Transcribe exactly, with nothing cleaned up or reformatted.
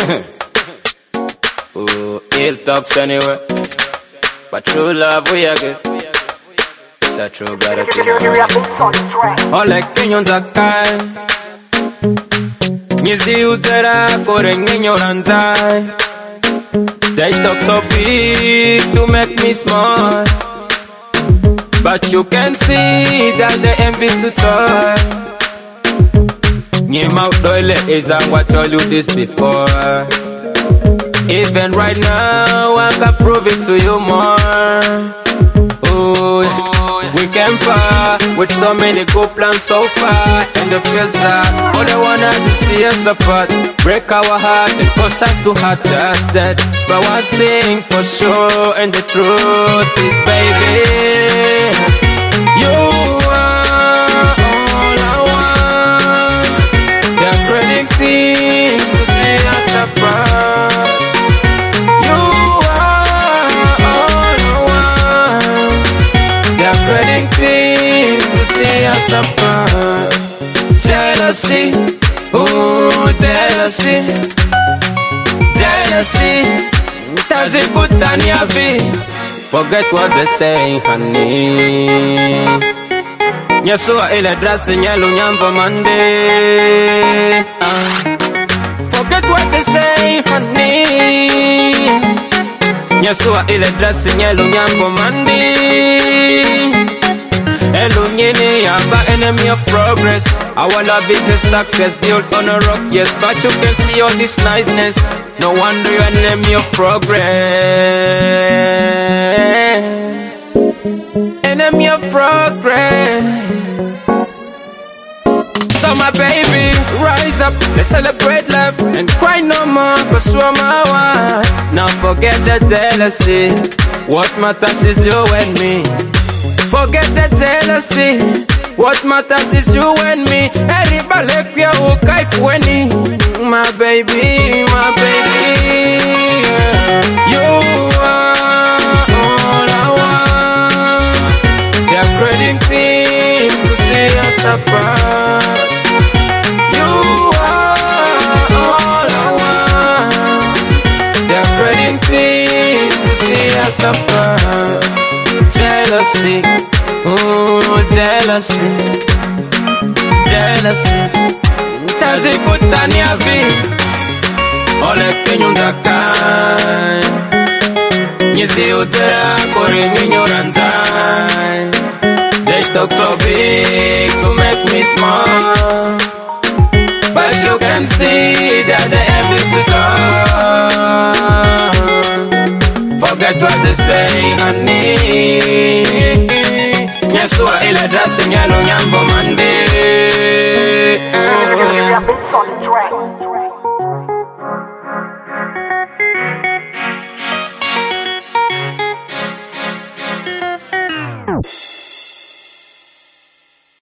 Ooh, ill talks anyway. But true love we are give. It's a true gratitude. Ole kinyo zakai. Nyizi utera kore ignorantai. They talk so big to make me smile, but you can see that the envy's to toy. Nyema doile is I what told you this before. Even right now I can prove it to you more. Oh, yeah. We came far with so many good plans so far, and the feels sad. All they wanna to see us apart, break our heart and cause us to heart that's dead. But one thing for sure, and the truth is, baby, you are all I want. They're creating things to see us apart. You are all I want. They're creating things to see us apart. Jealousy, oh jealousy, jealousy. Tazikutania vi. Forget what they say, honey. Nyesua ile dress nyelu nyamba mande. Forget what they say, honey. Nyesua ile dress nyelu nyamba mande. Hello, nyene, yaba enemy of progress. Our love is a success built on a rock, yes, but you can see all this niceness. No wonder you're enemy of progress. Enemy of progress. So my baby, rise up, let's celebrate life and cry no more, cause you're my one. Now forget the jealousy, what matters is you and me. Forget the jealousy, what matters is you and me. Everybody who kaifu weni. My baby, my baby, yeah. You are all I want. They're creating things to see us apart. You are all I want. They're creating things to see us apart. Jealousy, oh jealousy, jealousy. Tazikutania vi. Ole kinyo zakai. Nyizi utera kore ignorantai. They talk so big to make me smile, but you can see that the end is to turn. Forget what they say, honey. Nyesua ile dress nyelu nyambo mande. Beats on the track.